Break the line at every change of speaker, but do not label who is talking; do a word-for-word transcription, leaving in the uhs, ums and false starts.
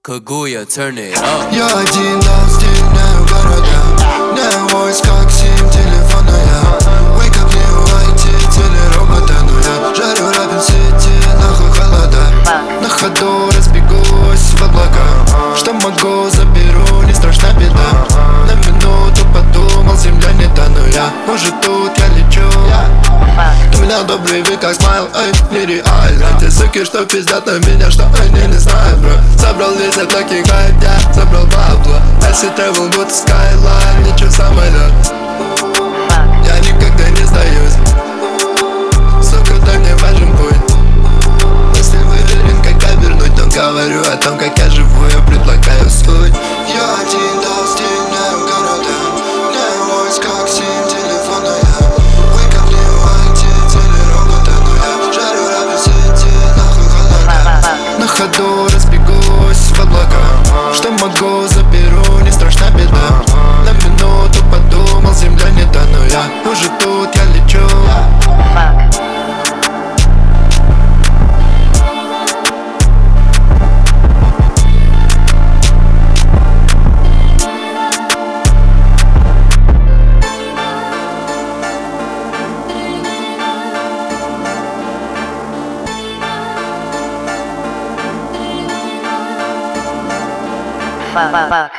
Kaguya, turn it up.
Я один дал стильную города, не войс как сим телефонная. Wake up, не уйти, телеробота. Но я жарю рэпин сити, нахуй холода. На ходу разбегусь в облака. Что могу, заберу, не страшна беда. На минуту подумал, земля не та, но я, может тут я лечу. У меня добрый вид как смайл, эй, нереально. Те суки, что пиздят на меня, что они не знают, бро. Собрал весь таких хайп, я собрал бабло. Если travel, будто skyline, ничего самолет. Я никогда не сдаюсь. Сука, дай мне важен путь. Если выверен, как обернуть, то говорю о том, как я живу, я предлагаю суть. Я один дал стильную города, не войс как сим телефонная. На ходу разбегусь в облака. Что могу, заберу, не страшна беда. На минуту подумал, земля не та, но я уже тут, я лечу.
Fuck.